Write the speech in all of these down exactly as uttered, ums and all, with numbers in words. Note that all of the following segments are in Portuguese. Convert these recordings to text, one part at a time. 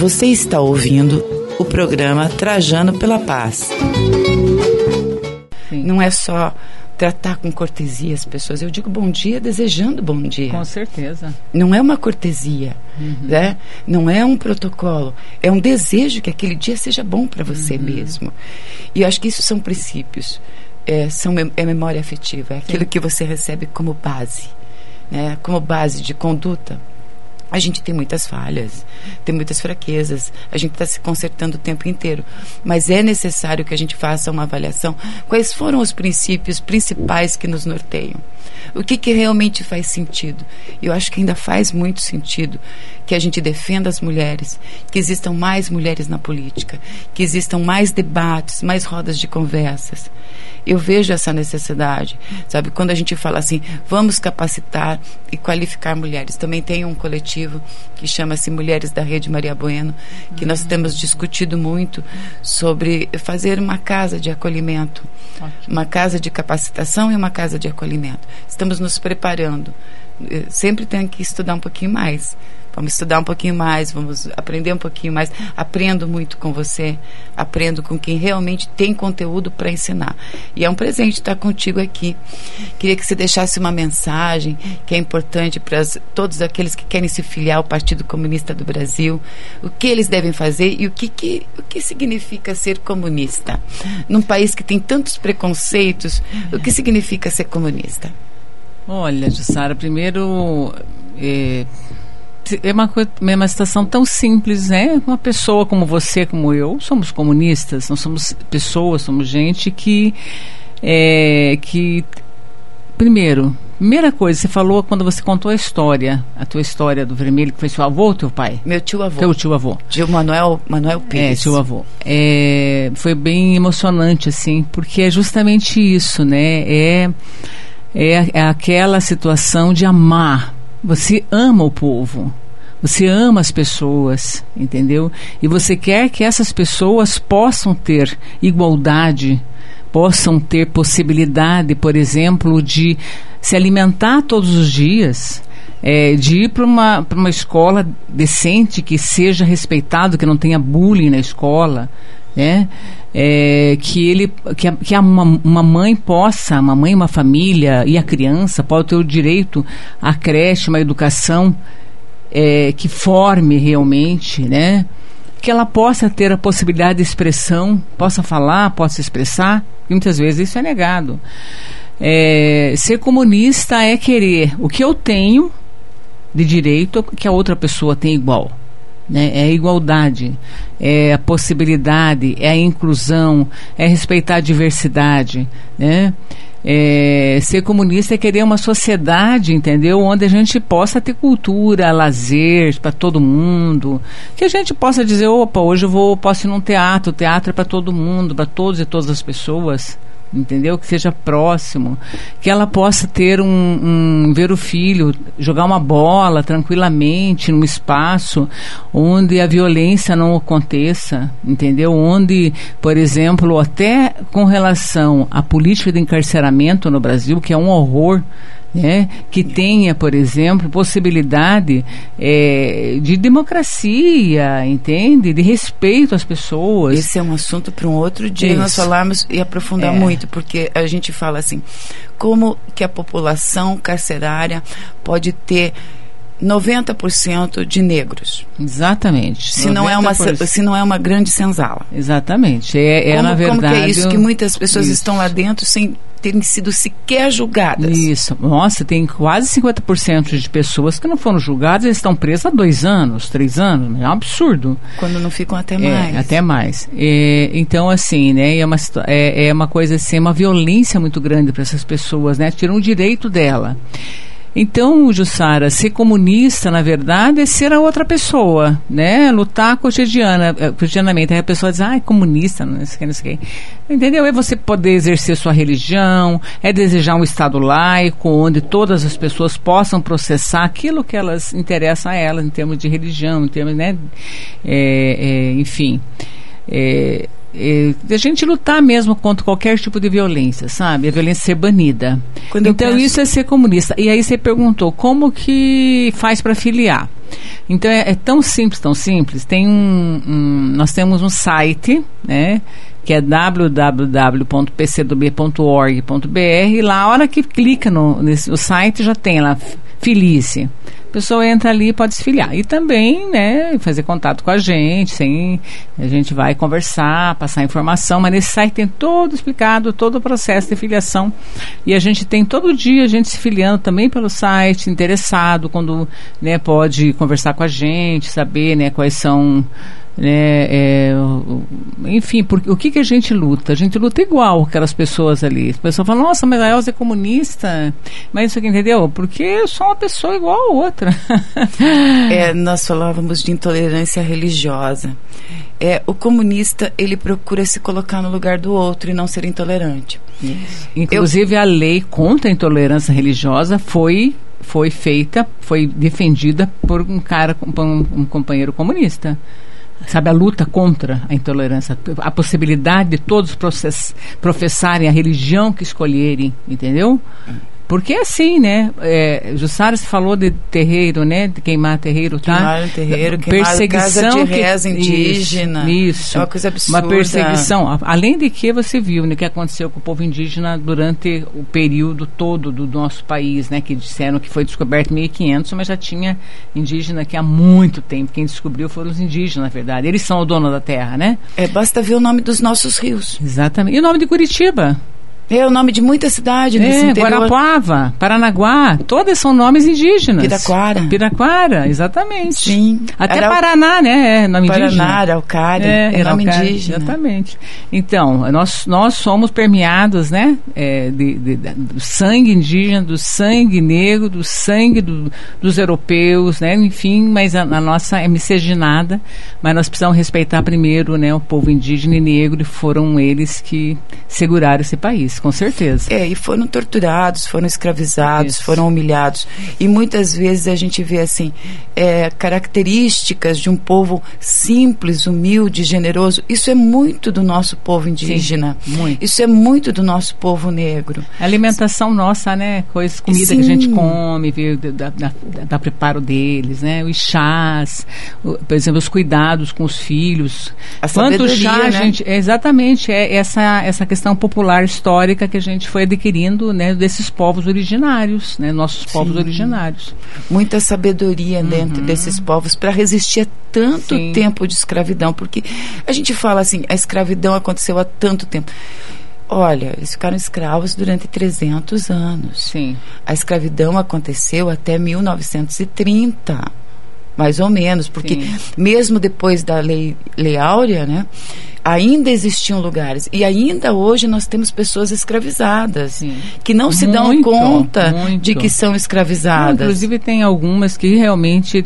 Você está ouvindo o programa Trajando pela Paz. Sim. Não é só tratar com cortesia as pessoas. Eu digo bom dia desejando bom dia. Com certeza. Não é uma cortesia, uhum. né? Não é um protocolo. É um desejo que aquele dia seja bom para você uhum. mesmo. E eu acho que isso são princípios. É, são, é memória afetiva. É aquilo Sim. que você recebe como base. Né? Como base de conduta. A gente tem muitas falhas, tem muitas fraquezas, a gente está se consertando o tempo inteiro, mas é necessário que a gente faça uma avaliação. Quais foram os princípios principais que nos norteiam? O que, que realmente faz sentido? Eu acho que ainda faz muito sentido que a gente defenda as mulheres, que existam mais mulheres na política, que existam mais debates, mais rodas de conversas. Eu vejo essa necessidade, sabe? Quando a gente fala assim, vamos capacitar e qualificar mulheres. Também tem um coletivo que chama-se Mulheres da Rede Maria Bueno, que nós temos discutido muito sobre fazer uma casa de acolhimento, uma casa de capacitação e uma casa de acolhimento. Estamos nos preparando. Sempre tem que estudar um pouquinho mais. Vamos estudar um pouquinho mais, vamos aprender um pouquinho mais. Aprendo muito com você, aprendo com quem realmente tem conteúdo para ensinar. E é um presente estar contigo aqui. Queria que você deixasse uma mensagem que é importante para as, todos aqueles que querem se filiar ao Partido Comunista do Brasil. O que eles devem fazer e o que, que, o que significa ser comunista? Num país que tem tantos preconceitos, o que significa ser comunista? Olha, Jussara, primeiro... É... É uma, coisa, é uma situação tão simples, né? Uma pessoa como você, como eu, somos comunistas, nós somos pessoas, somos gente que, é, que primeiro, primeira coisa, você falou quando você contou a história, a tua história do vermelho, que foi seu avô ou teu pai? Meu tio-avô. Teu tio-avô. Tio Manuel, Manuel Pires. É, tio-avô. É, foi bem emocionante, assim, porque é justamente isso, né? É, é, é aquela situação de amar. Você ama o povo, você ama as pessoas, entendeu? E você quer que essas pessoas possam ter igualdade, possam ter possibilidade, por exemplo, de se alimentar todos os dias, é, de ir para uma, para uma escola decente, que seja respeitado, que não tenha bullying na escola, né? É, que ele que, a, que a uma, uma mãe possa, uma mãe, uma família e a criança pode ter o direito à creche, uma educação é, que forme realmente, né? Que ela possa ter a possibilidade de expressão, possa falar, possa expressar, e muitas vezes isso é negado. É, ser comunista é querer o que eu tenho de direito que a outra pessoa tem igual. Né? É a igualdade, é a possibilidade, é a inclusão, é respeitar a diversidade, né? É, ser comunista é querer uma sociedade, entendeu? Onde a gente possa ter cultura, lazer para todo mundo, que a gente possa dizer, opa, hoje eu vou, posso ir num teatro, o teatro é para todo mundo, para todos e todas as pessoas, entendeu? Que seja próximo, que ela possa ter um, um ver o filho jogar uma bola tranquilamente num espaço onde a violência não aconteça, entendeu? Onde, por exemplo, até com relação à política de encarceramento no Brasil, que é um horror, né? Que tenha, por exemplo, possibilidade é, de democracia, entende? De respeito às pessoas. Esse é um assunto para um outro dia. Isso. Nós falarmos e aprofundar é. muito, porque a gente fala assim, como que a população carcerária pode ter noventa por cento de negros. Exatamente. Se não, é uma, se não é uma grande senzala. Exatamente. É, é como, na verdade... Como que é isso? Que muitas pessoas isso. estão lá dentro sem terem sido sequer julgadas. Isso. Nossa, tem quase cinquenta por cento de pessoas que não foram julgadas e estão presas há dois anos, três anos. É um absurdo. Quando não ficam até mais. É, até mais. É, então, assim, né, é uma, é, é uma coisa assim, uma violência muito grande para essas pessoas, né? Tiram o direito dela. Então, Jussara, ser comunista, na verdade, é ser a outra pessoa, né? Lutar cotidiana, cotidianamente. Aí a pessoa diz, ah, é comunista, não sei o que, não sei o que. Entendeu? É você poder exercer sua religião, é desejar um Estado laico, onde todas as pessoas possam processar aquilo que elas interessam a elas, em termos de religião, em termos, né? É, é, enfim... É, É, a gente lutar mesmo contra qualquer tipo de violência, sabe? A violência ser banida. Quando então penso... isso é ser comunista. E aí você perguntou como que faz para filiar. Então é, é tão simples, tão simples. Tem um, um, nós temos um site, né, que é w w w ponto p c do b ponto org ponto b r, e lá, a hora que clica no, nesse, o site, já tem lá, Filice. A pessoa entra ali e pode se filiar. E também, né, fazer contato com a gente, sem, a gente vai conversar, passar informação, mas nesse site tem todo explicado, todo o processo de filiação. E a gente tem todo dia a gente se filiando também pelo site, interessado, quando, né, pode conversar com a gente, saber, né, quais são... Né, é, enfim, porque, o que, que a gente luta? A gente luta igual aquelas pessoas ali. As pessoas falam, nossa, mas a Elza é comunista. Mas isso aqui, entendeu? Porque eu sou uma pessoa igual a outra. É, nós falávamos de intolerância religiosa. É, o comunista, ele procura se colocar no lugar do outro e não ser intolerante. Isso. Inclusive, eu... a lei contra a intolerância religiosa foi, foi feita, foi defendida por um cara, um, um companheiro comunista. Sabe, a luta contra a intolerância, a possibilidade de todos process, professarem a religião que escolherem, entendeu? Porque é assim, né? É, Jussara falou de terreiro, né? De queimar terreiro, tá? Queimar terreiro, queimar casa de reza que, indígena. Isso, isso. É uma coisa absurda. Uma perseguição. Além de que você viu, né, o que aconteceu com o povo indígena durante o período todo do nosso país, né? Que disseram que foi descoberto em mil e quinhentos, mas já tinha indígena aqui há muito tempo. Quem descobriu foram os indígenas, na verdade. Eles são o dono da terra, né? É, basta ver o nome dos nossos rios. Exatamente. E o nome de Curitiba? É o nome de muita cidade nesse é, interior. Guarapuava, Paranaguá, todas são nomes indígenas. Piraquara. Piraquara, exatamente. Sim. Até Era Paraná, né? É nome Paraná, indígena. Araucária, é, é nome Araucária, indígena. Exatamente. Então, nós, nós somos permeados, né? É, de, de, de, do sangue indígena, do sangue negro, do sangue do, dos europeus, né? Enfim, mas a, a nossa é miscigenada, mas nós precisamos respeitar primeiro, né, o povo indígena e negro, e foram eles que seguraram esse país. Com certeza. É, e foram torturados, foram escravizados, Isso. foram humilhados. E muitas vezes a gente vê, assim, é, características de um povo simples, humilde, generoso. Isso é muito do nosso povo indígena. Sim, muito. Isso é muito do nosso povo negro. A alimentação nossa, né? Coisas, comida Sim. que a gente come, viu? Da, da, da preparo deles, né? Os chás, o, por exemplo, os cuidados com os filhos. A Quanto chá, né? gente, é, exatamente, é essa, essa questão popular histórica que a gente foi adquirindo, né, desses povos originários, né, nossos povos Sim. originários. Muita sabedoria uhum. dentro desses povos para resistir a tanto Sim. tempo de escravidão, porque a gente fala assim, a escravidão aconteceu há tanto tempo. Olha, eles ficaram escravos durante trezentos anos. Sim. A escravidão aconteceu até mil novecentos e trinta, mais ou menos, porque Sim. mesmo depois da lei, lei Áurea, né, ainda existiam lugares, e ainda hoje nós temos pessoas escravizadas, Sim. que não se dão muito, conta muito. de que são escravizadas. Não, inclusive tem algumas que realmente,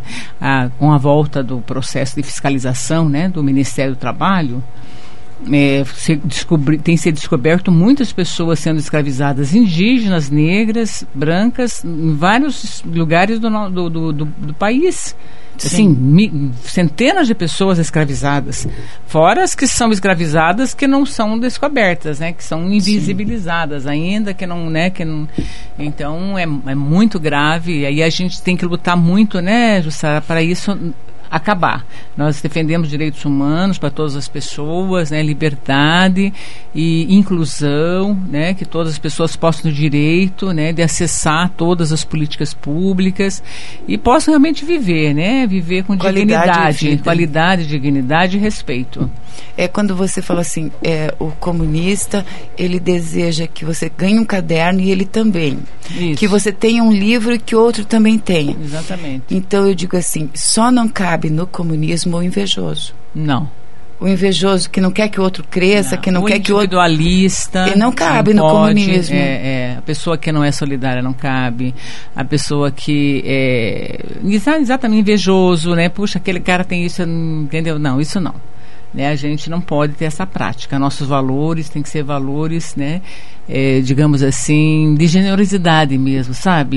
a, com a volta do processo de fiscalização, né, do Ministério do Trabalho, É, se descobri, tem sido descoberto muitas pessoas sendo escravizadas, indígenas, negras, brancas, em vários lugares do, do, do, do, do país. Assim, mi, centenas de pessoas escravizadas, fora as que são escravizadas que não são descobertas, né, que são invisibilizadas Sim. ainda, que não, né, que não, então é, é muito grave, e aí a gente tem que lutar muito, né, Jussara, para isso acabar. Nós defendemos direitos humanos para todas as pessoas, né, liberdade e inclusão, né, que todas as pessoas possam ter direito, né, de acessar todas as políticas públicas e possam realmente viver, né, viver com qualidade dignidade, qualidade, dignidade e respeito. É quando você fala assim, é, o comunista, ele deseja que você ganhe um caderno e ele também. Isso. Que você tenha um livro e que outro também tenha. Exatamente. Então eu digo assim, só não cabe no comunismo o invejoso. Não. O invejoso que não quer que o outro cresça, não. que não o quer que o outro... individualista. Ele não cabe não no pode, comunismo. É, é, a pessoa que não é solidária não cabe. A pessoa que é exatamente invejoso, né? Puxa, aquele cara tem isso, entendeu? Não, isso não. Né, a gente não pode ter essa prática. Nossos valores têm que ser valores, né, é, digamos assim, de generosidade mesmo, sabe?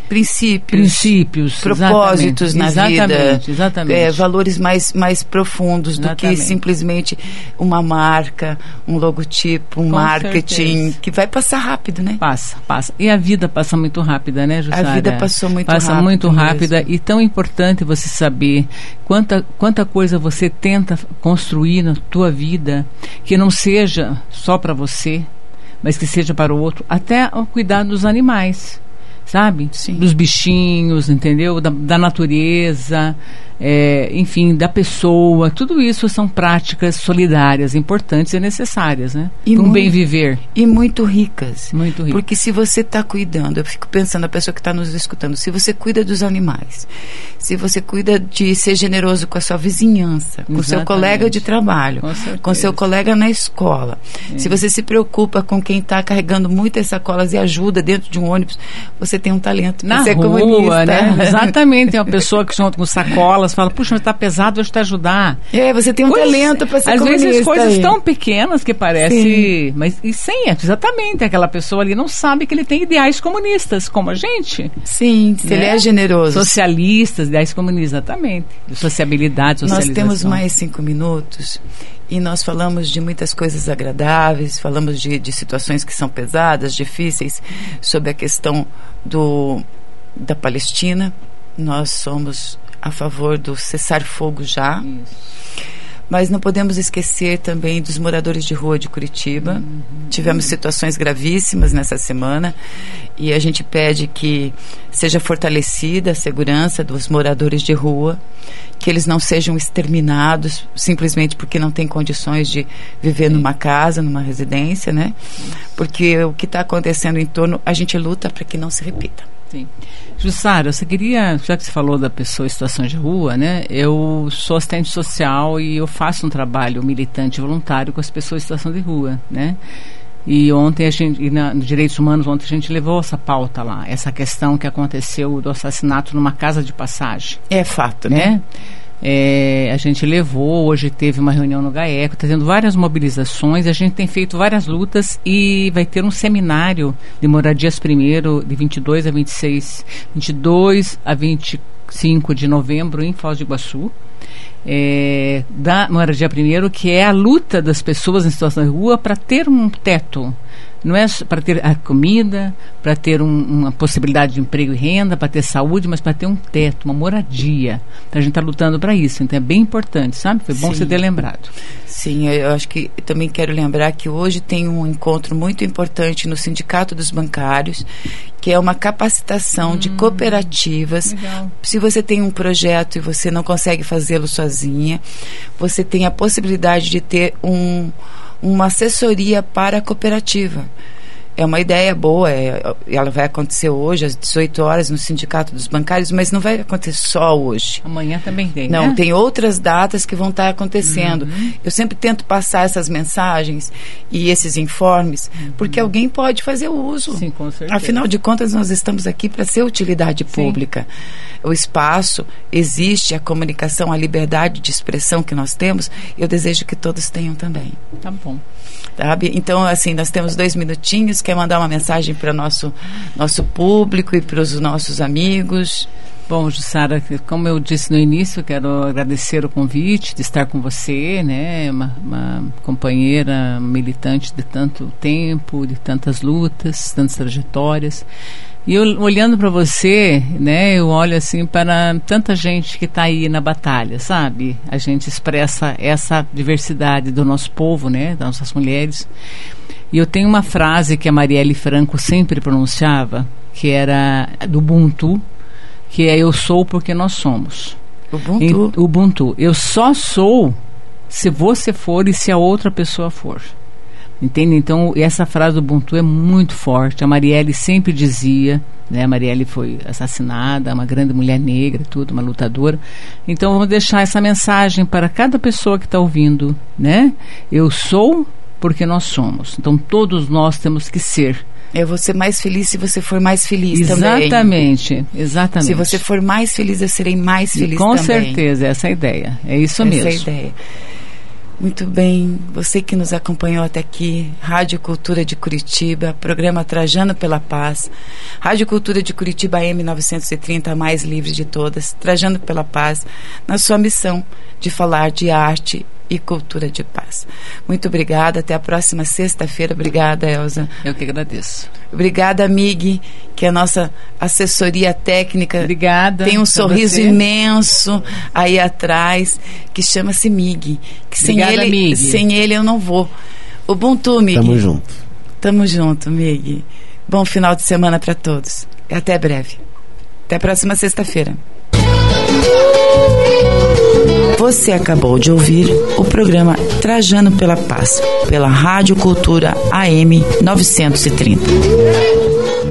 princípios, princípios propósitos exatamente, na exatamente, vida, exatamente. É, valores mais, mais profundos Exatamente. do que simplesmente uma marca, um logotipo, um Com marketing, certeza. que vai passar rápido, né? Passa, passa. E a vida passa muito rápida, né, Jussara? A vida passou muito passa rápido. Passa muito rápida mesmo. E tão importante você saber quanta, quanta coisa você tenta construir na tua vida que não seja só para você, mas que seja para o outro, até o cuidado dos animais, sabe? Sim. Dos bichinhos, entendeu? Da, da natureza, é, enfim, da pessoa. Tudo isso são práticas solidárias, importantes e necessárias, né? E para um muito, bem viver. E muito ricas. Muito ricas. Porque se você está cuidando, eu fico pensando, a pessoa que está nos escutando, se você cuida dos animais, se você cuida de ser generoso com a sua vizinhança, com o seu colega de trabalho, com o seu colega na escola, é. se você se preocupa com quem está carregando muitas sacolas e ajuda dentro de um ônibus, você tem um talento. Na você rua, é comunista. Né? Exatamente. Tem uma pessoa que junto com sacolas fala, puxa, mas está pesado, eu vou te ajudar. É, você tem um coisas, talento para ser às comunista. Às vezes coisas aí. tão pequenas que parece, mas e sem, exatamente, aquela pessoa ali não sabe que ele tem ideais comunistas, como a gente. Sim, se né? ele é generoso. Socialistas, ideais comunistas, exatamente. De sociabilidade, socialização. Nós temos mais cinco minutos e nós falamos de muitas coisas agradáveis, falamos de, de situações que são pesadas, difíceis, sobre a questão do, da Palestina. Nós somos a favor do cessar-fogo já. Isso. Mas não podemos esquecer também dos moradores de rua de Curitiba. Uhum. Tivemos situações gravíssimas nessa semana e a gente pede que seja fortalecida a segurança dos moradores de rua, que eles não sejam exterminados simplesmente porque não têm condições de viver Sim. numa casa, numa residência, né? Porque o que está acontecendo em torno, a gente luta para que não se repita. Sim. Jussara, você queria, já que você falou da pessoa em situação de rua, né? Eu sou assistente social e eu faço um trabalho militante voluntário com as pessoas em situação de rua, né? E ontem a gente, e na, nos Direitos Humanos, ontem a gente levou essa pauta lá, essa questão que aconteceu do assassinato numa casa de passagem. É fato, né? né? É, a gente levou, hoje teve uma reunião no GAECO, está tendo várias mobilizações, a gente tem feito várias lutas e vai ter um seminário de moradias primeiro, de vinte e dois a vinte e seis, vinte e dois a vinte e cinco de novembro em Foz do Iguaçu. É, da moradia primeiro, que é a luta das pessoas em situação de rua para ter um teto. Não é para ter a comida, para ter um, uma possibilidade de emprego e renda, para ter saúde, mas para ter um teto, uma moradia. Então a gente está lutando para isso, então é bem importante, sabe? Foi bom Sim. você ter lembrado. Sim, eu acho que eu também quero lembrar que hoje tem um encontro muito importante no Sindicato dos Bancários, que é uma capacitação hum, de cooperativas. Legal. Se você tem um projeto e você não consegue fazê-lo sozinha, você tem a possibilidade de ter um... uma assessoria para a cooperativa. É uma ideia boa, é, ela vai acontecer hoje às dezoito horas no Sindicato dos Bancários, mas não vai acontecer só hoje. Amanhã também tem, Não, né? tem outras datas que vão estar acontecendo. Uhum. Eu sempre tento passar essas mensagens e esses informes, uhum. porque alguém pode fazer o uso. Sim, com certeza. Afinal de contas, nós estamos aqui para ser utilidade pública. Sim. O espaço existe, a comunicação, a liberdade de expressão que nós temos, eu desejo que todos tenham também. Tá bom. Sabe? Então, assim, nós temos dois minutinhos. Quer mandar uma mensagem para o nosso, nosso público e para os nossos amigos? Bom, Jussara, como eu disse no início, quero agradecer o convite de estar com você, né? Uma, uma companheira militante de tanto tempo, de tantas lutas, tantas trajetórias. E eu, olhando para você, né, eu olho assim para tanta gente que está aí na batalha, sabe? A gente expressa essa diversidade do nosso povo, né, das nossas mulheres. E eu tenho uma frase que a Marielle Franco sempre pronunciava, que era do Ubuntu, que é: eu sou porque nós somos. Ubuntu. Em, Ubuntu. Eu só sou se você for e se a outra pessoa for. Entende? Então, essa frase do Ubuntu é muito forte. A Marielle sempre dizia, né? A Marielle foi assassinada, uma grande mulher negra e tudo, uma lutadora. Então, vamos deixar essa mensagem para cada pessoa que está ouvindo, né? Eu sou porque nós somos. Então, todos nós temos que ser. Eu vou ser mais feliz se você for mais feliz exatamente, também. Exatamente, exatamente. Se você for mais feliz, eu serei mais feliz Com também. Com certeza, essa é a ideia. É isso essa mesmo. Essa é a ideia. Muito bem, você que nos acompanhou até aqui, Rádio Cultura de Curitiba, programa Trajando pela Paz, Rádio Cultura de Curitiba A M novecentos e trinta, a mais livre de todas, Trajando pela Paz, na sua missão de falar de arte e cultura de paz. Muito obrigada, até a próxima sexta-feira. Obrigada, Elza. Eu que agradeço. Obrigada, Mig, que é a nossa assessoria técnica. Obrigada. Tem um sorriso você. imenso aí atrás, que chama-se Mig. Que sem Obrigada, ele, Mig. Sem ele eu não vou. Ubuntu, Mig. Tamo junto. Tamo junto, Mig. Bom final de semana para todos. Até breve. Até a próxima sexta-feira. Você acabou de ouvir o programa Trajando pela Paz, pela Rádio Cultura A M novecentos e trinta.